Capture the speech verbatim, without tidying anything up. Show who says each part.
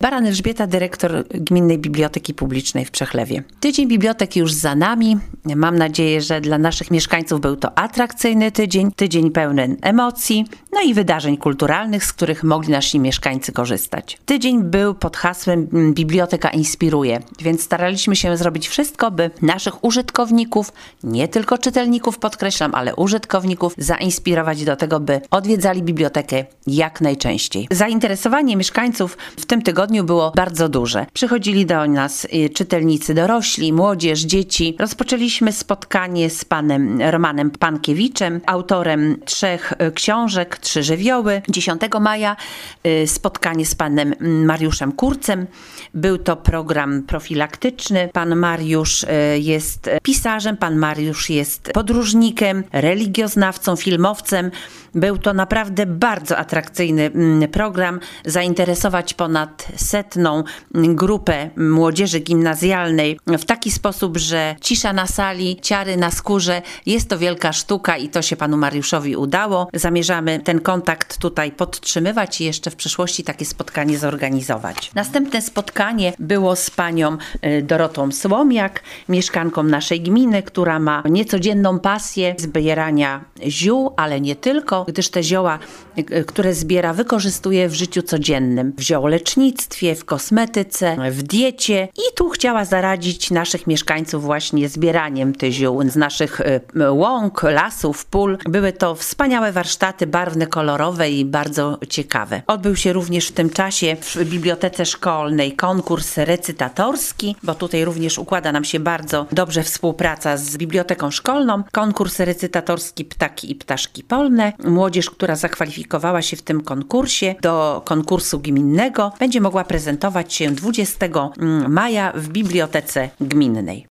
Speaker 1: Baran Elżbieta, dyrektor Gminnej Biblioteki Publicznej w Przechlewie. Tydzień biblioteki już za nami. Mam nadzieję, że dla naszych mieszkańców był to atrakcyjny tydzień, tydzień pełny emocji, no i wydarzeń kulturalnych, z których mogli nasi mieszkańcy korzystać. Tydzień był pod hasłem Biblioteka inspiruje, więc staraliśmy się zrobić wszystko, by naszych użytkowników, nie tylko czytelników podkreślam, ale użytkowników zainspirować do tego, by odwiedzali bibliotekę jak najczęściej. Zainteresowanie mieszkańców w tym tygodniu było bardzo duże. Przychodzili do nas czytelnicy dorośli, młodzież, dzieci. Rozpoczęliśmy spotkanie z panem Romanem Pankiewiczem, autorem trzech książek, Trzy żywioły. dziesiątego maja spotkanie z panem Mariuszem Kurcem. Był to program profilaktyczny. Pan Mariusz jest pisarzem, pan Mariusz jest podróżnikiem, religioznawcą, filmowcem. Był to naprawdę bardzo atrakcyjny program. Zainteresować ponad setną grupę młodzieży gimnazjalnej w taki sposób, że cisza na sali, ciary na skórze. Jest to wielka sztuka i to się panu Mariuszowi udało. Zamierzamy ten kontakt tutaj podtrzymywać i jeszcze w przyszłości takie spotkanie zorganizować. Następne spotkanie było z panią Dorotą Słomiak, mieszkanką naszej gminy, która ma niecodzienną pasję zbierania ziół, ale nie tylko, gdyż te zioła, które zbiera, wykorzystuje w życiu codziennym. W ziołolecznictwie, w kosmetyce, w diecie i tu chciała zaradzić naszych mieszkańców właśnie zbieraniem tych ziół z naszych łąk, lasów, pól. Były to wspaniałe warsztaty, barwne, kolorowe i bardzo ciekawe. Odbył się również w tym czasie w bibliotece szkolnej konkurs recytatorski, bo tutaj również układa nam się bardzo dobrze współpraca z biblioteką szkolną. Konkurs recytatorski Ptaki i ptaszki polne. Młodzież, która zakwalifikowała się w tym konkursie do konkursu gminnego, będzie mogła prezentować się dwudziestego maja w bibliotece gminnej.